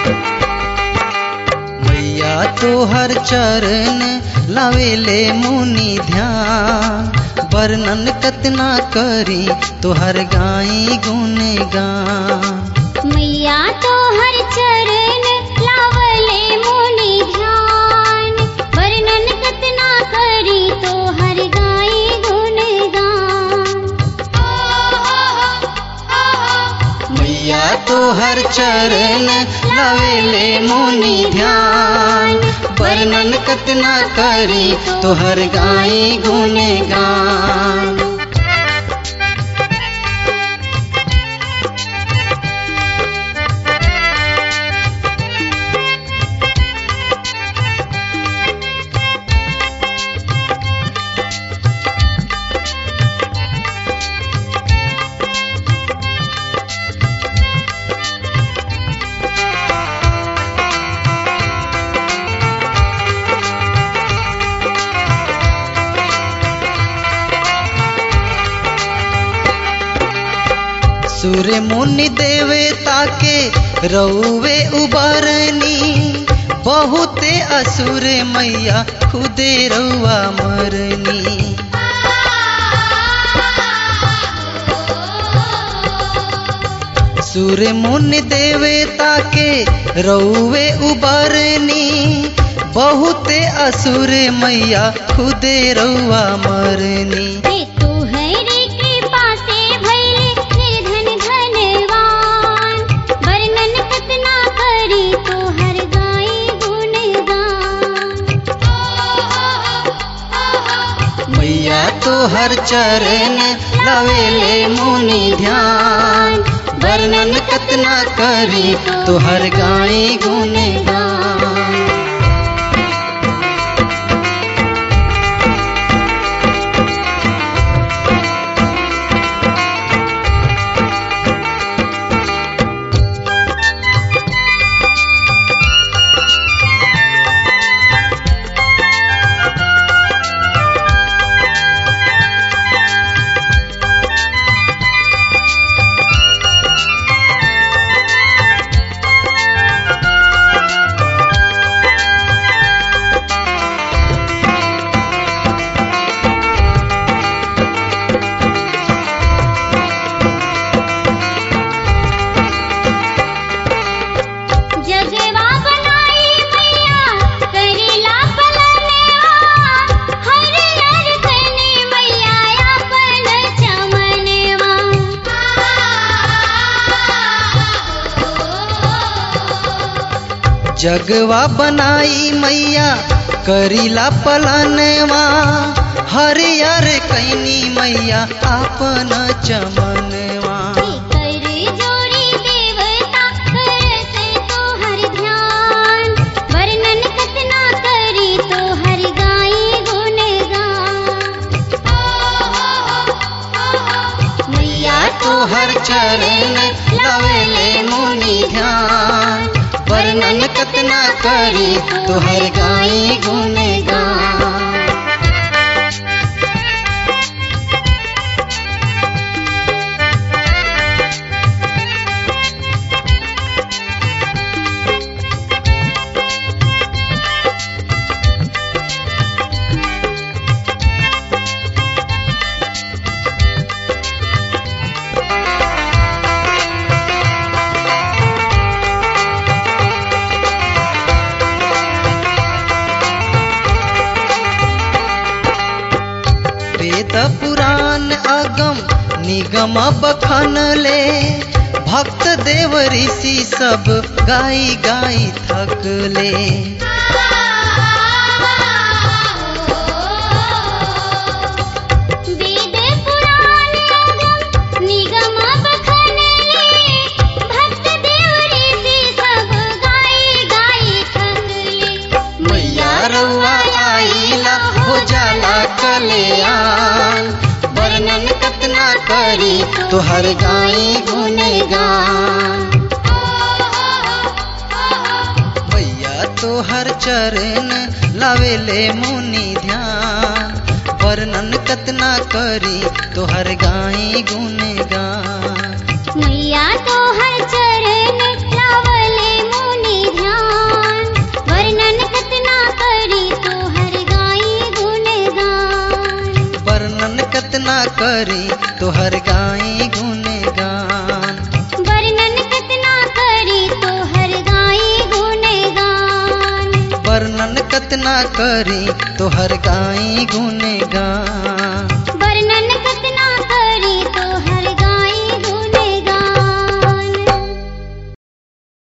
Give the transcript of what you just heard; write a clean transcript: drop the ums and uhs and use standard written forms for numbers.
मैया तोहर चरण लावेले मुनि ध्यान, वर्णन कतना करी तोहर गाई गुण गान। मैया तोहर चरण लावले मुनि ध्यान, वर्णन कतना करी तोहर गाई गुण गान। मैया तोहर चरण लावेले मुनि ध्यान, वर्णन कतना करी तोहर गाई गुण गान। सूर्य मुनि देवता के रउवे उबरनी, बहुते असुर मैया खुदे रउआ मरनी। सूर्य मुनि देवता के रउवे उबरनी, बहुते असुर मैया खुदे रउआ मरनी। मैया तोहर चरण लावेले मुनि ध्यान, वर्णन कतना करी तोहर गाई गुण गान। जगवा बनाई मैया करीला पलनवा, हरियर कैनी मैया आपन चमनवा। तोहर चरण लावेले मुनि ध्यान, वर्णन कतना करी तोहर गाई गुण गान। वेद पुराण अगम निगम बखन ले, भक्त देव ऋषि सब गाई गाई थक ले। मैया रउआ आइला हो जाला कल्याण, वर्णन कतना करी तोहर गाई गुण गान। मैया तोहर चरण लावेले मुनि ध्यान, वर्णन कतना करी तोहर गाई गुण गान। मैया तोहर चरण लावले मुनि करी तोहर गाई गुनगान। वर्णन कतना करी तोहर गाई गुणगान। वर्णन कतना करी तोहर गाई गुनगान।